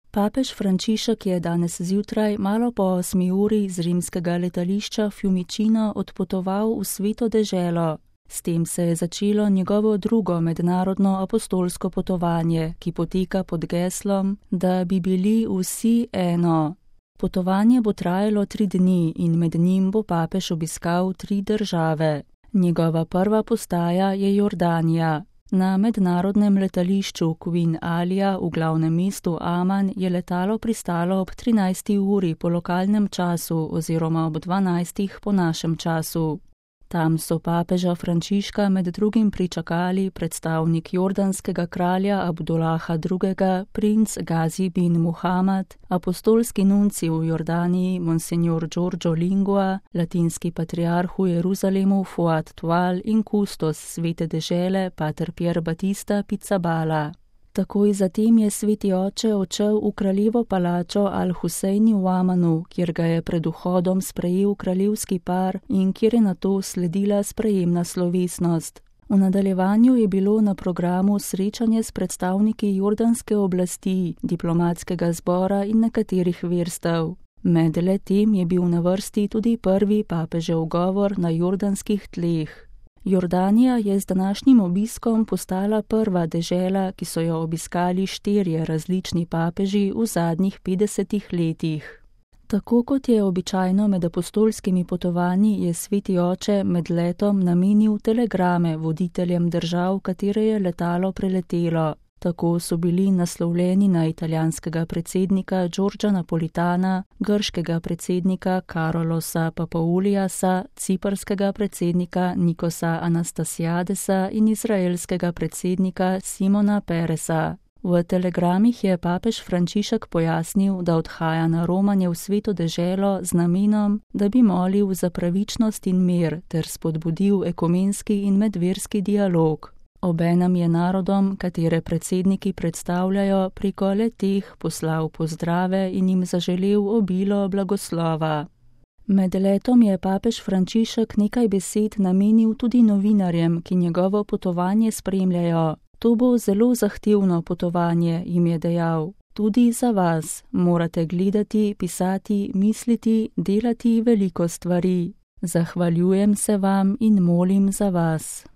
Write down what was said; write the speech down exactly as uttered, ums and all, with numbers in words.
Papež Frančišek je danes zjutraj malo po osmi uri z rimskega letališča Fiumicino odpotoval v Sveto deželo. S tem se je začelo njegovo drugo mednarodno apostolsko potovanje, ki poteka pod geslom, da bi bili vsi eno. Potovanje bo trajalo tri dni in med njim bo papež obiskal tri države. Njegova prva postaja je Jordanija. Na mednarodnem letališču Queen Alia v glavnem mestu Aman je letalo pristalo ob trinajsti uri po lokalnem času oziroma ob dvanajstih po našem času. Tam so papeža Frančiška med drugim pričakali predstavnik jordanskega kralja Abdullaha drugega, princ Gazi bin Muhammad, apostolski nunci v Jordaniji Monsignor Giorgio Lingua, latinski patriarh v Jeruzalemu Fuad Tual in kustos Svete dežele pater Pier Battista Pizzaballa. Takoj zatem je sveti oče odšel v kraljevo palačo Al-Huseini v Amanu, kjer ga je pred vhodom sprejel kraljevski par in kjer je nato sledila sprejemna slovesnost. V nadaljevanju je bilo na programu srečanje s predstavniki jordanske oblasti, diplomatskega zbora in nekaterih verstev. Med le-tem je bil na vrsti tudi prvi papežev govor na jordanskih tleh. Jordanija je z današnjim obiskom postala prva dežela, ki so jo obiskali štirje različni papeži v zadnjih petdesetih letih. Tako kot je običajno med apostolskimi potovanji, je sveti oče med letom namenil telegrame voditeljem držav, katere je letalo preletelo. Tako so bili naslovljeni na italijanskega predsednika Giorgia Napolitana, grškega predsednika Karolosa Papouliasa, ciprskega predsednika Nikosa Anastasiadesa in izraelskega predsednika Simona Peresa. V telegramih je papež Frančišek pojasnil, da odhaja na romanje v Sveto deželo z namenom, da bi molil za pravičnost in mir ter spodbudil ekumenski in medverski dialog. Obenem je narodom, katere predsedniki predstavljajo, preko le-teh poslal pozdrave in jim zaželel obilo blagoslova. Med letom je papež Frančišek nekaj besed namenil tudi novinarjem, ki njegovo potovanje spremljajo. To bo zelo zahtevno potovanje, jim je dejal. Tudi za vas morate gledati, pisati, misliti, delati veliko stvari. Zahvaljujem se vam in molim za vas.